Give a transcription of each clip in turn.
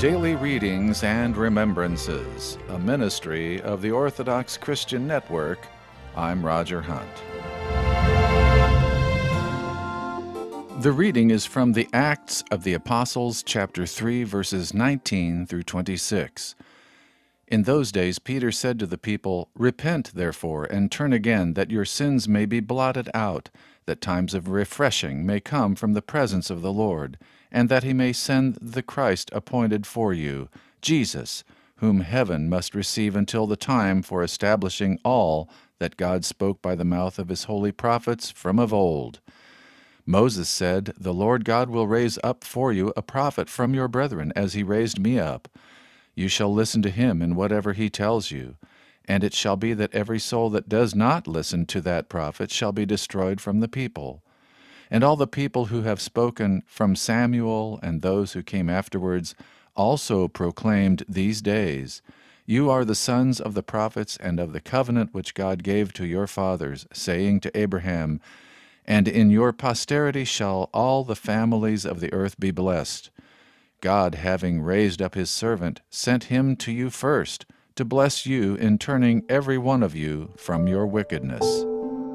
Daily Readings and Remembrances, a ministry of the Orthodox Christian Network. I'm Roger Hunt. The reading is from the Acts of the Apostles, chapter 3, verses 19 through 26. In those days Peter said to the people, "Repent, therefore, and turn again, that your sins may be blotted out, that times of refreshing may come from the presence of the Lord, and that he may send the Christ appointed for you, Jesus, whom heaven must receive until the time for establishing all that God spoke by the mouth of his holy prophets from of old. Moses said, 'The Lord God will raise up for you a prophet from your brethren, as he raised me up. You shall listen to him in whatever he tells you. And it shall be that every soul that does not listen to that prophet shall be destroyed from the people.' And all the people who have spoken from Samuel and those who came afterwards also proclaimed these days, 'You are the sons of the prophets and of the covenant which God gave to your fathers, saying to Abraham, "And in your posterity shall all the families of the earth be blessed." God, having raised up his servant, sent him to you first, to bless you in turning every one of you from your wickedness."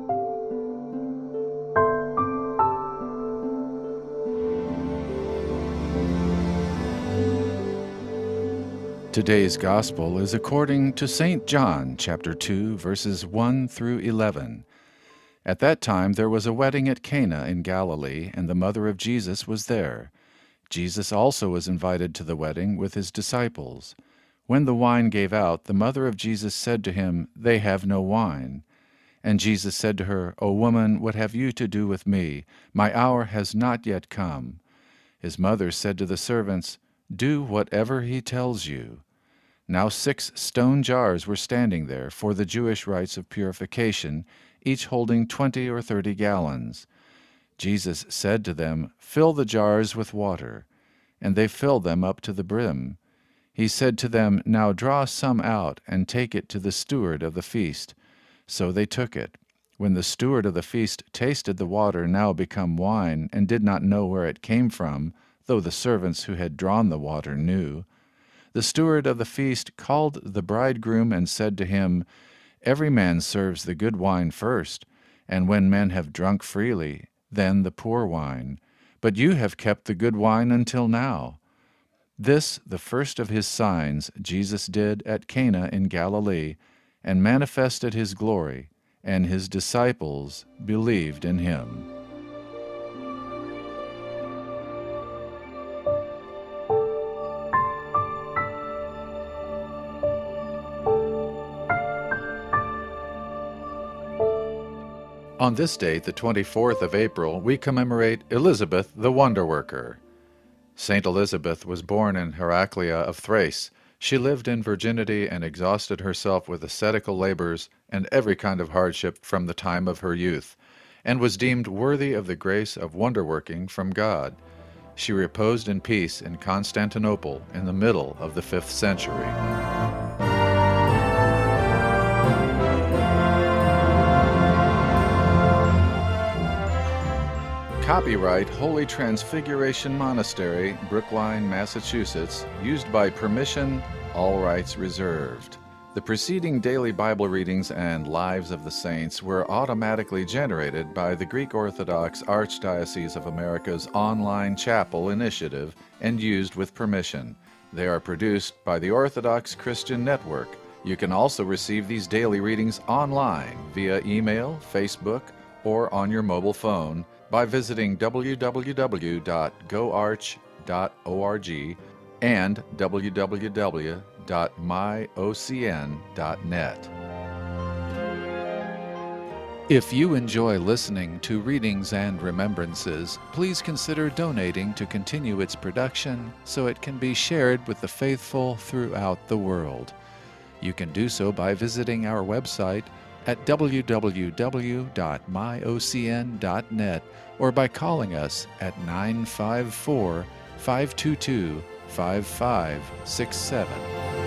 Today's Gospel is according to St. John, chapter 2, verses 1 through 11. At that time there was a wedding at Cana in Galilee, and the mother of Jesus was there. Jesus also was invited to the wedding with his disciples. When the wine gave out, the mother of Jesus said to him, "They have no wine." And Jesus said to her, "O woman, what have you to do with me? My hour has not yet come." His mother said to the servants, "Do whatever he tells you." Now 6 stone jars were standing there for the Jewish rites of purification, each holding 20 or 30 gallons. Jesus said to them, "Fill the jars with water." And they filled them up to the brim. He said to them, "Now draw some out, and take it to the steward of the feast." So they took it. When the steward of the feast tasted the water now become wine, and did not know where it came from, though the servants who had drawn the water knew, the steward of the feast called the bridegroom and said to him, "Every man serves the good wine first, and when men have drunk freely, then the poor wine. But you have kept the good wine until now." This, the first of his signs, Jesus did at Cana in Galilee, and manifested his glory, and his disciples believed in him. On this date, the 24th of April, we commemorate Elizabeth the Wonder Worker. Saint Elizabeth was born in Heraclea of Thrace. She lived in virginity and exhausted herself with ascetical labors and every kind of hardship from the time of her youth, and was deemed worthy of the grace of wonder-working from God. She reposed in peace in Constantinople in the middle of the 5th century. Copyright Holy Transfiguration Monastery, Brookline, Massachusetts, used by permission, all rights reserved. The preceding daily Bible readings and Lives of the Saints were automatically generated by the Greek Orthodox Archdiocese of America's online chapel initiative and used with permission. They are produced by the Orthodox Christian Network. You can also receive these daily readings online via email, Facebook, or on your mobile phone by visiting www.goarch.org and www.myocn.net. If you enjoy listening to Readings and Remembrances, please consider donating to continue its production so it can be shared with the faithful throughout the world. You can do so by visiting our website at www.myocn.net or by calling us at 954-522-5567.